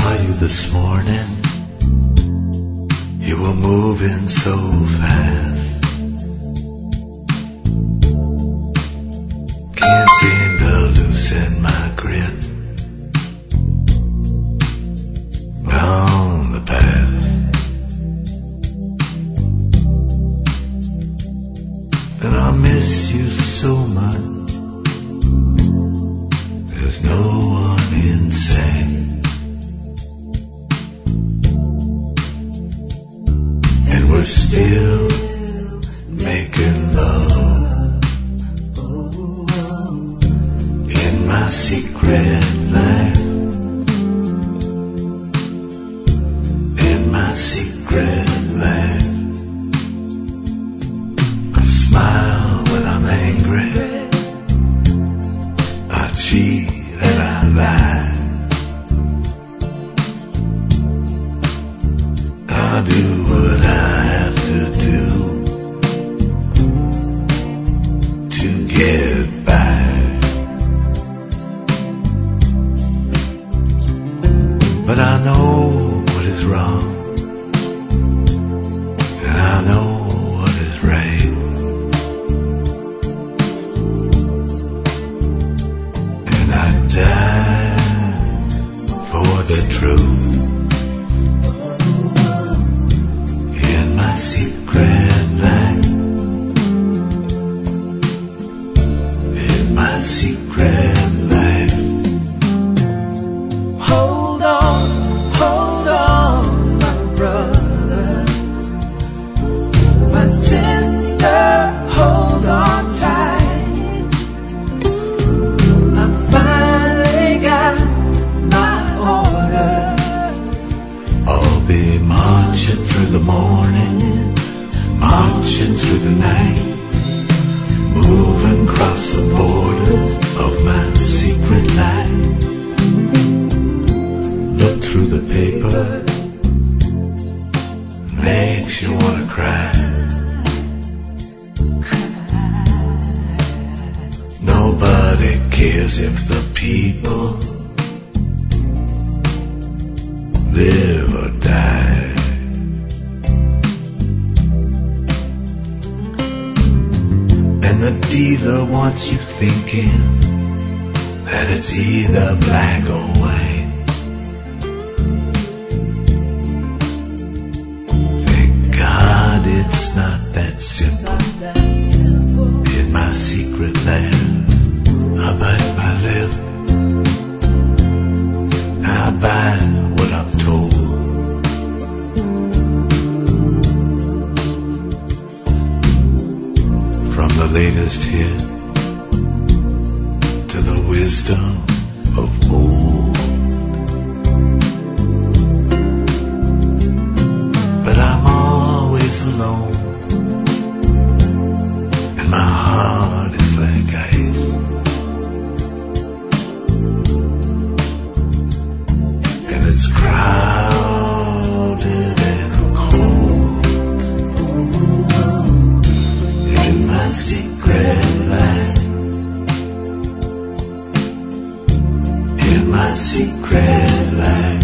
saw you this morning. You were moving so fast. Can't seem to loosen my grip on the path. And I miss you so much. There's no one in sight. And we're still making love in my secret life. In my secret life. I smile when I'm angry. I cheat and I lie. I do what I have to do to get by. But I know what is wrong, and I know what is right. And I die for the truth. In my secret life. In my secret life. Hold on, my brother, my sister, hold on tight. I finally got my orders. I'll be marching through the morning, marching through the night, moving across the borders of my secret life. Look through the paper, makes you wanna cry. Nobody cares if the people live or die. And the dealer wants you thinking that it's either black or white. Thank God it's not that simple. In my secret land, I bite my lip. I buy what I'm told. From the latest hit to the wisdom of old. But I'm always alone, and my heart is like ice. And it's crowded and cold. In my secret life. In my secret life.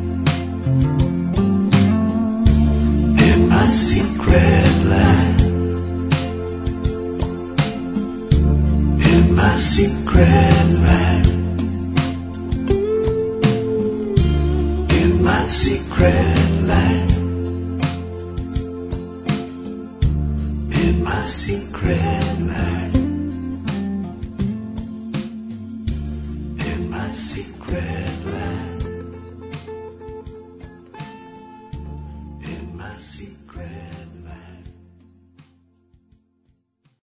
In my secret life. In my secret life.